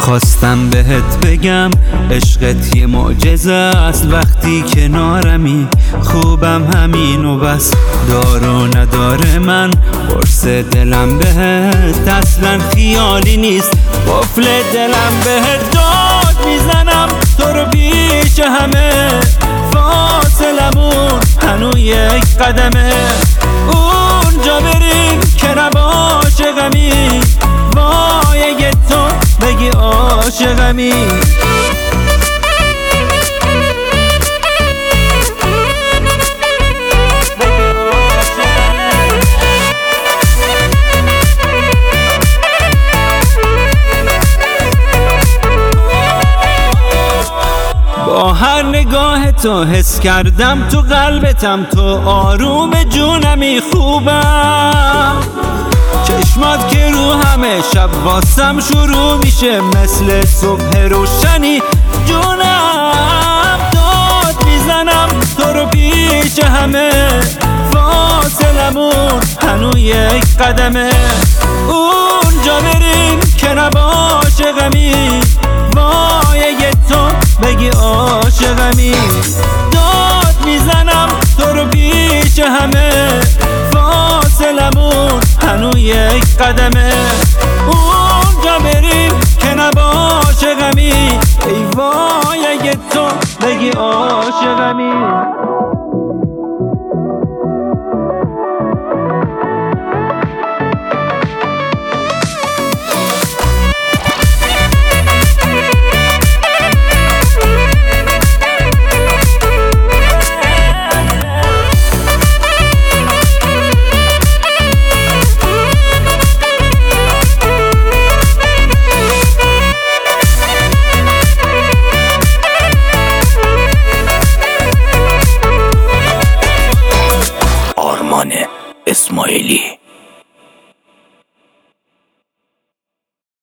خواستم بهت بگم عشقت یه معجزه است، وقتی کنارمی خوبم همین و بس. دار و نداره من قرص دلم بهت اصلا خیالی نیست، قفل دلم بهت داد میزنم تو رو پیش همه، فاصلمون هنو یک قدمه. اونجا بریم که نباشه عاشقمی، وای اگه تو بگی عاشقمی. با هر نگاه تو حس کردم تو قلبتم، تو آروم جونمی خوبم. چشمات که رو همه شب واسم شروع میشه، مثل صبح روشنی جونم. داد میزنم تو رو پیش همه، فاصلمون هنو یک قدمه. اونجا بریم که نباشه غمی، وای اگه تو بگی عاشقمی. داد میزنم تو رو پیش همه، فاصلمون هنو یک قدمه. اونجا بریم که نباشه غمی، ای وای اگه تو بگی عاشقمی. اسماعیلی